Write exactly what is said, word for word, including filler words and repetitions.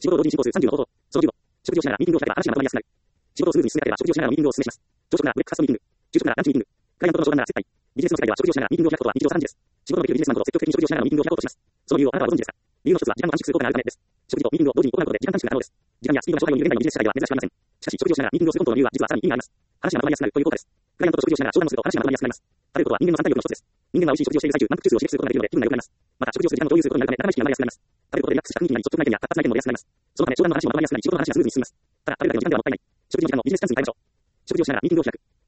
仕事同時に進行数さんじゅうの方法。そのじゅうご、食事をしながらミーティングを開けば話がまとまりやすくなる。仕事をスムーズに進めなければ食事をしながらのミーティングをお勧めします。朝食ならブレックファストミーティング。昼食ならランチミーティング。クライアントとの商談なら接待。ビジネスの世界では食事をしながらミーティングを開くことは日常茶飯事です。仕事のできるビジネスマンほど積極的に食事をしながらのミーティングを開こうとします。その理由をあなたはご存知ですか？理由の一つは時間の短縮効果があるためです。食事とミーティングを同時に行うことで時間短縮が可能です。時間やスピードが障害を見る現代のビジネス世界では珍しくありません。しかし、食事をしながらミーティングをすることの理由は実はさらに意味があります。話がまとまりやすくなるという効果です。クライアントと食事をしながら商談をすると話がまとまりやすくなります。食べることは人間の三大欲の一つです。人間が美味しい食事をしている最中、満腹中枢を刺激することができるので気分が良くなります。また、食事をする時間を共有することになるため、仲間意識が生まれやすくなります。食べることでリラックスした雰囲気になり、直接の意見や活発な意見も出やすくなります。そのため、商談の話もまとまりやすくなり、仕事の話がスムーズに進みます。ただ、食べるだけの時間ではもったいない。食事の時間のビジネスセンスに変えましょう。食事をしながらミーティングを開く。